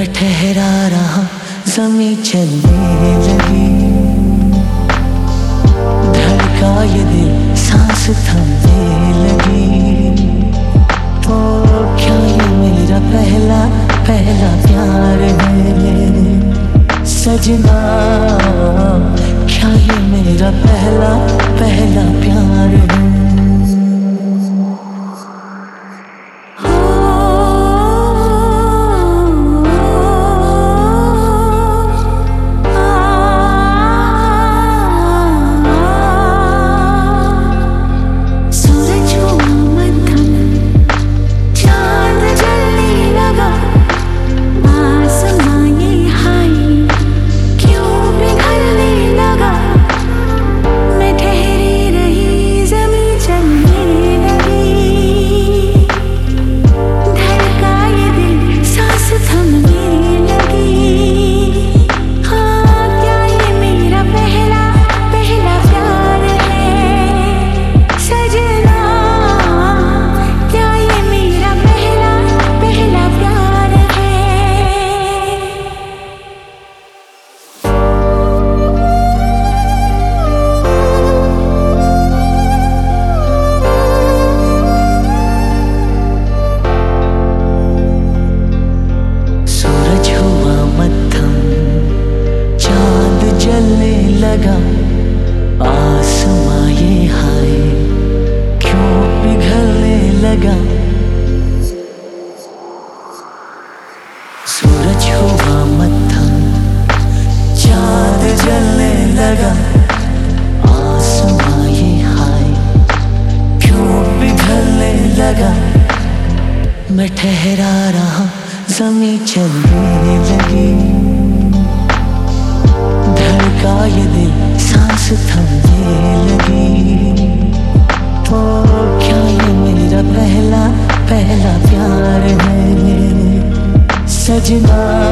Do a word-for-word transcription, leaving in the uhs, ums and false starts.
मैं ठहरा रहा, ज़मीं चलने लगी, धड़का ये दिल, सांस थमने लगी। ओ क्या ये मेरा पहला पहला प्यार है सजना, क्या ये मेरा पहला पहला प्यार है। आसमां ये हाय क्यों पिघलने लगा, सूरज हुआ मत्थम, चांद जलने लगा। आसमां ये हाय क्यों पिघलने लगा, मैं ठहरा रहा, ज़मीं चलने लगी, धड़का ये दिल, सांस थमने लगी। ओ क्या ये मेरा पहला पहला प्यार है सजना।